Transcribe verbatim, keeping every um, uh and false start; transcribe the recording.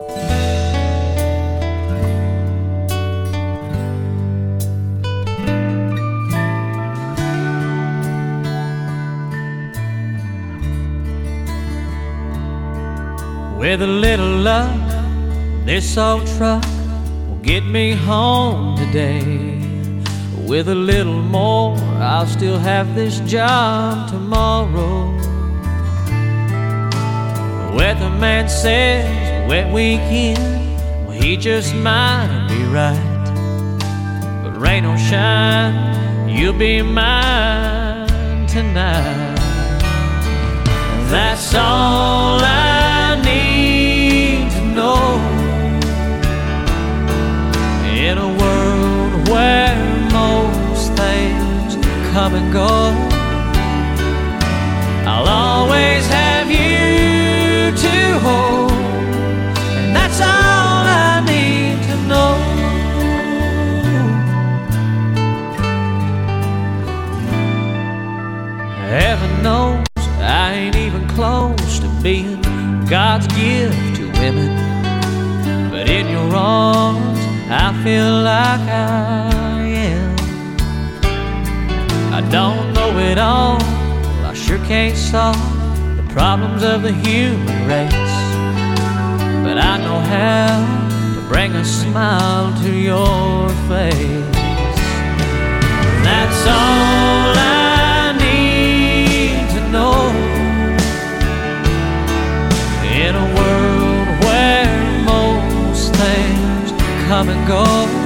With a little luck, this old truck will get me home today. With a little more, I'll still have this job tomorrow. The weatherman says a wet weekend, well, he just might be right. But rain or shine, you'll be mine tonight. That's all I need to know. In a world where most things come and go, I'll always have you to hold. And that's all I need to know. Heaven knows I ain't even close to being God's gift to women, but in your arms I feel like I am. I don't know it all, I sure can't solve the problems of the human race, but I know how to bring a smile to your face. That's all I need to know. In a world where most things come and go,